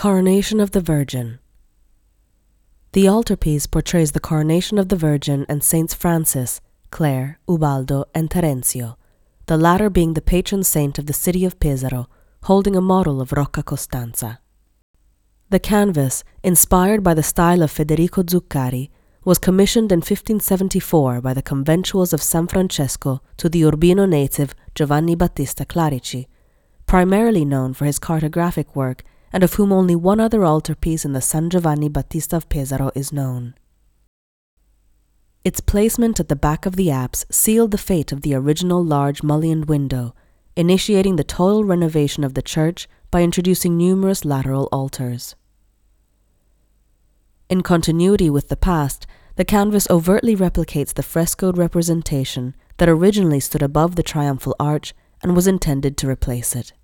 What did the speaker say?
Coronation of the Virgin. The altarpiece portrays the coronation of the Virgin and Saints Francis, Clare, Ubaldo, and Terenzio, the latter being the patron saint of the city of Pesaro, holding a model of Rocca Costanza. The canvas, inspired by the style of Federico Zuccari, was commissioned in 1574 by the conventuals of San Francesco to the Urbino native Giovanni Battista Clarici, primarily known for his cartographic work and of whom only one other altarpiece in the San Giovanni Battista of Pesaro is known. Its placement at the back of the apse sealed the fate of the original large mullioned window, initiating the total renovation of the church by introducing numerous lateral altars. In continuity with the past, the canvas overtly replicates the frescoed representation that originally stood above the triumphal arch and was intended to replace it.